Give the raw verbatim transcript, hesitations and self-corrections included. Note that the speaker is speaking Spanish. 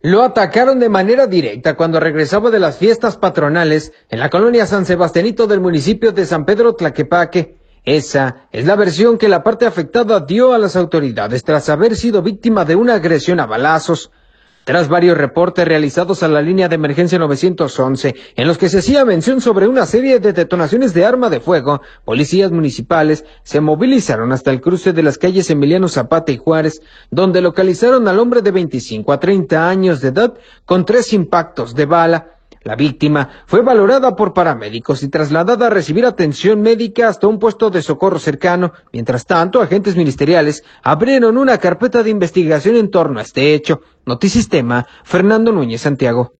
Lo atacaron de manera directa cuando regresaba de las fiestas patronales en la colonia San Sebastianito del municipio de San Pedro Tlaquepaque. Esa es la versión que la parte afectada dio a las autoridades tras haber sido víctima de una agresión a balazos. Tras varios reportes realizados a la línea de emergencia nueve once, en los que se hacía mención sobre una serie de detonaciones de arma de fuego, policías municipales se movilizaron hasta el cruce de las calles Emiliano Zapata y Juárez, donde localizaron al hombre de veinticinco a treinta años de edad con tres impactos de bala. La víctima fue valorada por paramédicos y trasladada a recibir atención médica hasta un puesto de socorro cercano. Mientras tanto, agentes ministeriales abrieron una carpeta de investigación en torno a este hecho. Notisistema, Fernando Núñez Santiago.